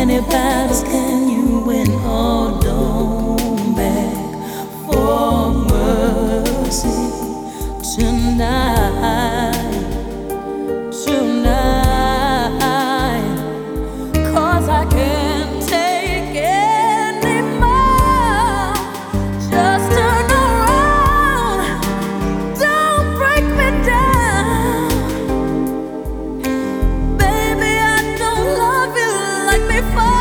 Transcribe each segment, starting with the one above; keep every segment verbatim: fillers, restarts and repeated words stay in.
many battles can you win? Oh, don't beg for mercy tonight, tonight, 'cause I can't take any more. Just turn around, don't break me down. Baby, I don't love you like before.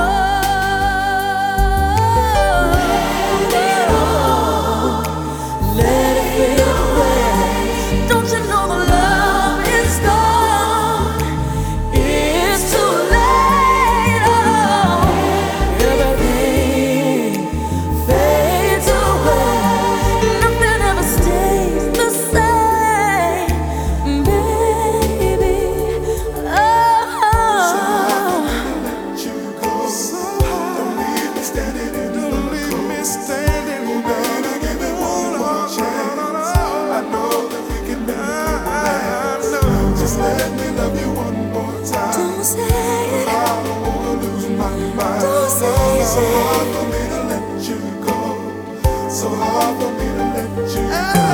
Let it fade away. Don't you know the love is gone? It's too late. Oh, everything fades away. Nothing ever stays the same, baby. Oh, Don't leave me standing in the cold. Baby, give me one more chance. I know that we can make it right. Just let me love you one more time. don't say it. I don't wanna lose my mind. Don't say it. So hard for me to let you go. So hard for me to let you go.